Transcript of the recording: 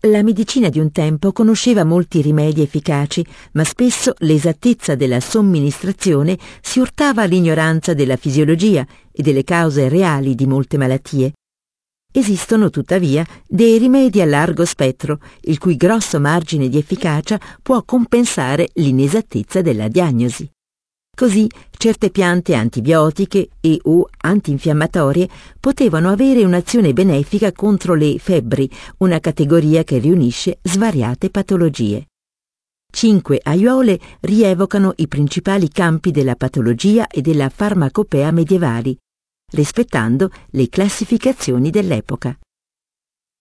La medicina di un tempo conosceva molti rimedi efficaci, ma spesso l'esattezza della somministrazione si urtava all'ignoranza della fisiologia e delle cause reali di molte malattie. Esistono tuttavia dei rimedi a largo spettro, il cui grosso margine di efficacia può compensare l'inesattezza della diagnosi. Così certe piante antibiotiche e o antinfiammatorie potevano avere un'azione benefica contro le febbri, una categoria che riunisce svariate patologie. 5 aiuole rievocano i principali campi della patologia e della farmacopea medievali, rispettando le classificazioni dell'epoca.